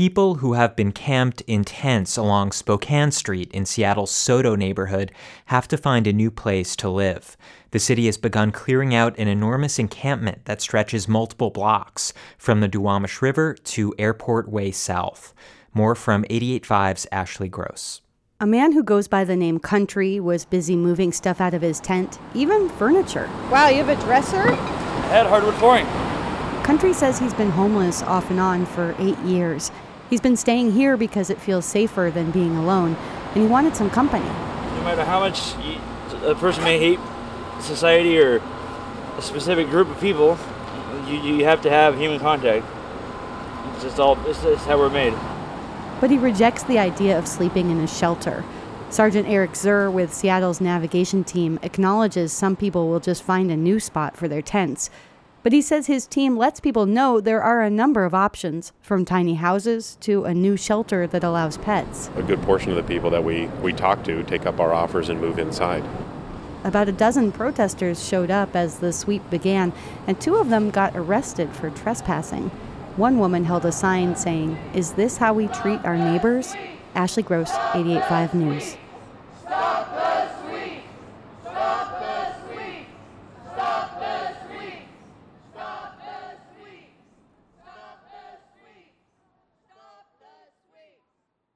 People who have been camped in tents along Spokane Street in Seattle's SoDo neighborhood have to find a new place to live. The city has begun clearing out an enormous encampment that stretches multiple blocks from the Duwamish River to Airport Way South. More from 88.5's Ashley Gross. A man who goes by the name Country was busy moving stuff out of his tent, even furniture. Wow, you have a dresser? I had hardwood flooring. Country says he's been homeless off and on for 8 years. He's been staying here because it feels safer than being alone, and he wanted some company. No matter how much a person may hate society or a specific group of people, you have to have human contact. It's just how we're made. But he rejects the idea of sleeping in a shelter. Sergeant Eric Zur with Seattle's navigation team acknowledges some people will just find a new spot for their tents. But he says his team lets people know there are a number of options, from tiny houses to a new shelter that allows pets. A good portion of the people that we talk to take up our offers and move inside. About a dozen protesters showed up as the sweep began, and 2 of them got arrested for trespassing. One woman held a sign saying, "Is this how we treat our neighbors?" Ashley Gross, 88.5 News.